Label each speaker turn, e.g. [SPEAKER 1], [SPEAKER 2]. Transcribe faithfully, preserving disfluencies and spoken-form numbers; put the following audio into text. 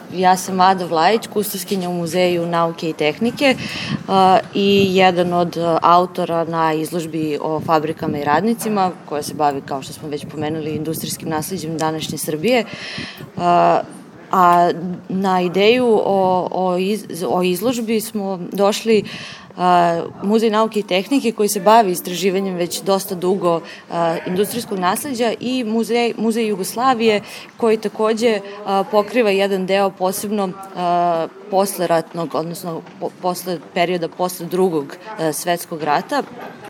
[SPEAKER 1] ja sam Ada Vlajić, kustoskinja u Muzeju nauke i tehnike i jedan od autora na izložbi o fabrikama i radnicima, koja se bavi, kao što smo već pomenuli, industrijskim nasleđem današnje Srbije. A na ideju o, o, iz, o izložbi smo došli a, Muzej nauke i tehnike koji se bavi istraživanjem već dosta dugo a, industrijskog nasleđa i Muzej, Muzej Jugoslavije koji takođe a, pokriva jedan deo posebno a, posle ratnog, odnosno po, posle perioda posle drugog a, svetskog rata.